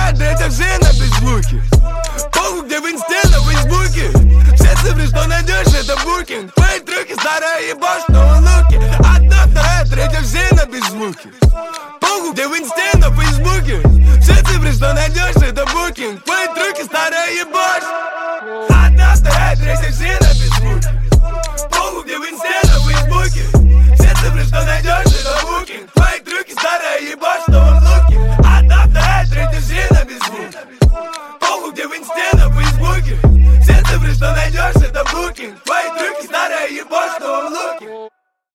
вторая, третья все на беззвуке. Похуй, где в инсте, на фейсбуке. Все цифры, что найдешь, это букинг. Твои трюки, старая ебашь, новые луки. Одна, вторая, третья все на беззвуке. Похуй, где в инсте, на фейсбуке. Все цифры, что найдешь, это букинг. Твои трюки, старая ебашь. Одна, вторая, третья все на беззвуке. Похуй, где в инсте, на фейсбуке. Все цифры, что найдешь, это букинг. Твои трюки, старая ебашь, новые